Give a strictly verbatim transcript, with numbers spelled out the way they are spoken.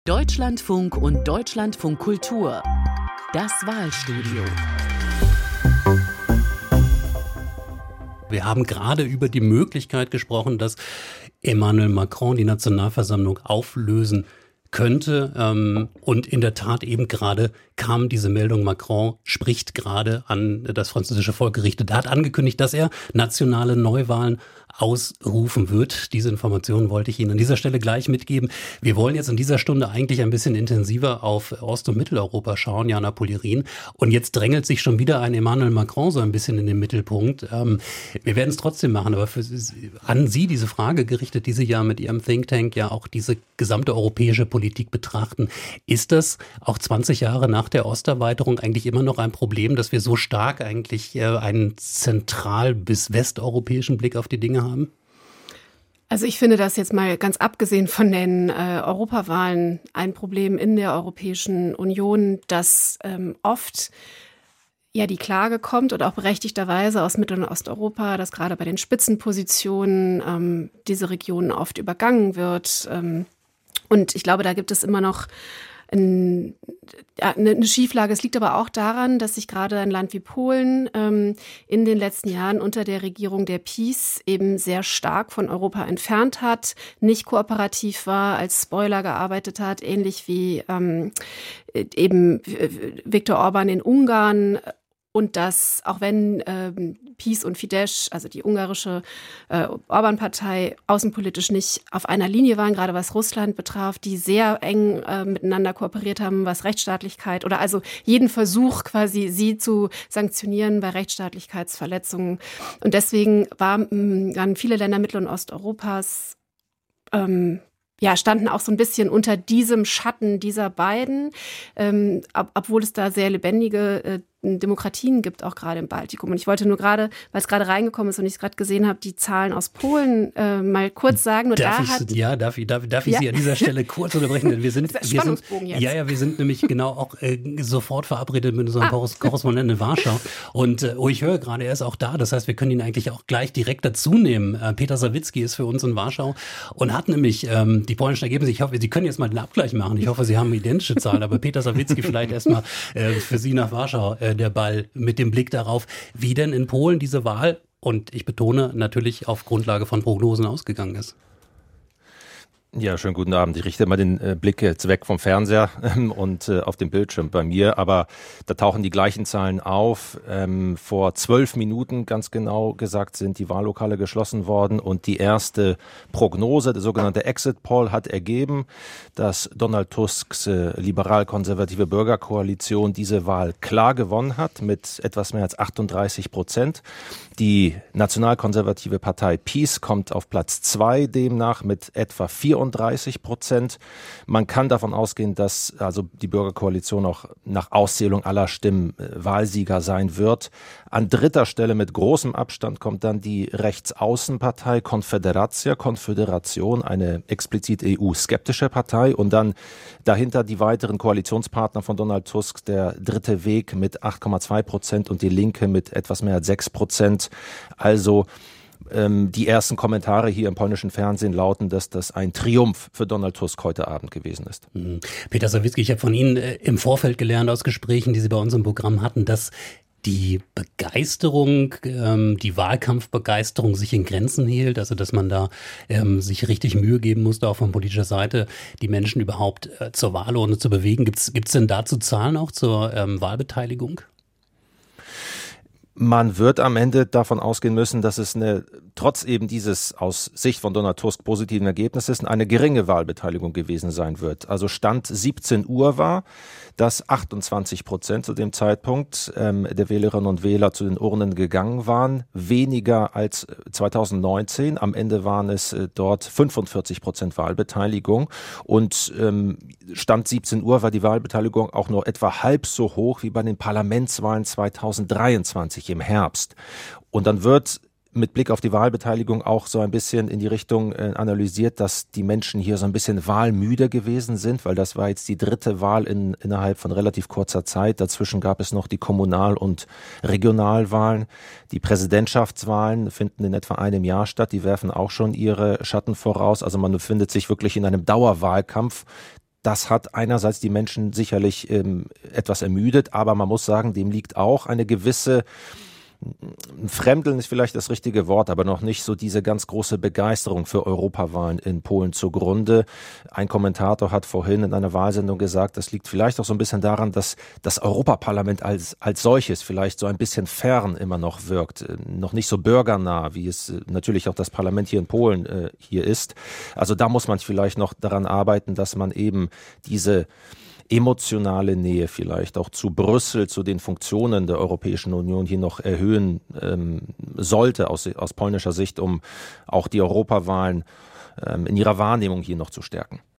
Deutschlandfunk und Deutschlandfunk Kultur. Das Wahlstudio. Wir haben gerade über die Möglichkeit gesprochen, dass Emmanuel Macron die Nationalversammlung auflösen könnte. Ähm, und in der Tat eben gerade kam diese Meldung, Macron spricht gerade an das französische Volk gerichtet. Er hat angekündigt, dass er nationale Neuwahlen ausrufen wird. Diese Informationen wollte ich Ihnen an dieser Stelle gleich mitgeben. Wir wollen jetzt in dieser Stunde eigentlich ein bisschen intensiver auf Ost- und Mitteleuropa schauen, Jana Polirin. Und jetzt drängelt sich schon wieder ein Emmanuel Macron so ein bisschen in den Mittelpunkt. Ähm, wir werden es trotzdem machen, aber für, an Sie diese Frage gerichtet, die Sie ja mit Ihrem Think Tank ja auch diese gesamte europäische Politik betrachten. Ist das auch zwanzig Jahre nach der Osterweiterung eigentlich immer noch ein Problem, dass wir so stark eigentlich äh, einen zentral- bis westeuropäischen Blick auf die Dinge haben? Also ich finde das jetzt mal ganz abgesehen von den äh, Europawahlen ein Problem in der Europäischen Union, dass ähm, oft ja die Klage kommt und auch berechtigterweise aus Mittel- und Osteuropa, dass gerade bei den Spitzenpositionen ähm, diese Region oft übergangen wird. Ähm, und ich glaube, da gibt es immer noch ein, ja, eine Schieflage. Es liegt aber auch daran, dass sich gerade ein Land wie Polen ähm, in den letzten Jahren unter der Regierung der PiS eben sehr stark von Europa entfernt hat, nicht kooperativ war, als Spoiler gearbeitet hat, ähnlich wie ähm, eben Viktor Orban in Ungarn. Und dass, auch wenn ähm, PiS und Fidesz, also die ungarische äh, Orban-Partei, außenpolitisch nicht auf einer Linie waren, gerade was Russland betraf, die sehr eng äh, miteinander kooperiert haben, was Rechtsstaatlichkeit oder also jeden Versuch quasi, sie zu sanktionieren bei Rechtsstaatlichkeitsverletzungen. Und deswegen waren, waren viele Länder Mittel- und Osteuropas ähm, ja, standen auch so ein bisschen unter diesem Schatten dieser beiden, ähm, ob, obwohl es da sehr lebendige äh, Demokratien gibt, auch gerade im Baltikum. Und ich wollte nur gerade, weil es gerade reingekommen ist und ich es gerade gesehen habe, die Zahlen aus Polen äh, mal kurz sagen. Und darf da ich, hat, ja, darf ich, darf, darf ich ja. Sie an dieser Stelle kurz unterbrechen? Denn wir sind, das ist wir sind, jetzt. ja, ja, wir sind nämlich genau auch äh, sofort verabredet mit unserem ah. Korrespondenten in Warschau. Und äh, oh, ich höre gerade, er ist auch da. Das heißt, wir können ihn eigentlich auch gleich direkt dazu nehmen. Äh, Peter Sawicki ist für uns in Warschau und hat nämlich ähm, die polnischen Ergebnisse. Ich hoffe, Sie können jetzt mal den Abgleich machen. Ich hoffe, Sie haben identische Zahlen. Aber Peter Sawicki vielleicht erstmal äh, für Sie nach Warschau äh, der Ball mit dem Blick darauf, wie denn in Polen diese Wahl, und ich betone, natürlich auf Grundlage von Prognosen ausgegangen ist. Ja, schönen guten Abend. Ich richte mal den äh, Blick jetzt weg vom Fernseher ähm, und äh, auf den Bildschirm bei mir, aber da tauchen die gleichen Zahlen auf. Ähm, vor zwölf Minuten, ganz genau gesagt, sind die Wahllokale geschlossen worden und die erste Prognose, der sogenannte Exit Poll, hat ergeben, dass Donald Tusks äh, liberal-konservative Bürgerkoalition diese Wahl klar gewonnen hat mit etwas mehr als achtunddreißig Prozent. Die nationalkonservative Partei PiS kommt auf Platz zwei demnach mit etwa vierunddreißig Prozent. Man kann davon ausgehen, dass also die Bürgerkoalition auch nach Auszählung aller Stimmen äh, Wahlsieger sein wird. An dritter Stelle mit großem Abstand kommt dann die Rechtsaußenpartei Confederacja, Konföderation, eine explizit E U-skeptische Partei. Und dann dahinter die weiteren Koalitionspartner von Donald Tusk, der Dritte Weg mit acht Komma zwei Prozent und die Linke mit etwas mehr als sechs Prozent. Also ähm, die ersten Kommentare hier im polnischen Fernsehen lauten, dass das ein Triumph für Donald Tusk heute Abend gewesen ist. Mhm. Peter Sawicki, ich habe von Ihnen äh, im Vorfeld gelernt aus Gesprächen, die Sie bei uns im Programm hatten, dass die Begeisterung, ähm, die Wahlkampfbegeisterung sich in Grenzen hielt, also dass man da ähm, sich richtig Mühe geben musste, auch von politischer Seite, die Menschen überhaupt äh, zur Wahlurne zu bewegen. Gibt's, gibt's denn dazu Zahlen auch zur ähm, Wahlbeteiligung? Man wird am Ende davon ausgehen müssen, dass es eine, trotz eben dieses aus Sicht von Donald Tusk positiven Ergebnisses, eine geringe Wahlbeteiligung gewesen sein wird. Also Stand siebzehn Uhr war, dass achtundzwanzig Prozent zu dem Zeitpunkt ähm, der Wählerinnen und Wähler zu den Urnen gegangen waren, weniger als zweitausendneunzehn. Am Ende waren es äh, dort fünfundvierzig Prozent Wahlbeteiligung und ähm, Stand siebzehn Uhr war die Wahlbeteiligung auch nur etwa halb so hoch wie bei den Parlamentswahlen zweitausenddreiundzwanzig im Herbst. Und dann wird mit Blick auf die Wahlbeteiligung auch so ein bisschen in die Richtung äh, analysiert, dass die Menschen hier so ein bisschen wahlmüde gewesen sind, weil das war jetzt die dritte Wahl in, innerhalb von relativ kurzer Zeit. Dazwischen gab es noch die Kommunal- und Regionalwahlen. Die Präsidentschaftswahlen finden in etwa einem Jahr statt. Die werfen auch schon ihre Schatten voraus. Also man befindet sich wirklich in einem Dauerwahlkampf, Das hat einerseits die Menschen sicherlich ähm, etwas ermüdet, aber man muss sagen, dem liegt auch eine gewisse Fremdeln ist vielleicht das richtige Wort, aber noch nicht so diese ganz große Begeisterung für Europawahlen in Polen zugrunde. Ein Kommentator hat vorhin in einer Wahlsendung gesagt, das liegt vielleicht auch so ein bisschen daran, dass das Europaparlament als, als solches vielleicht so ein bisschen fern immer noch wirkt, noch nicht so bürgernah, wie es natürlich auch das Parlament hier in Polen äh, hier ist. Also da muss man vielleicht noch daran arbeiten, dass man eben diese emotionale Nähe vielleicht auch zu Brüssel, zu den Funktionen der Europäischen Union hier noch erhöhen ähm, sollte aus, aus polnischer Sicht, um auch die Europawahlen ähm, in ihrer Wahrnehmung hier noch zu stärken.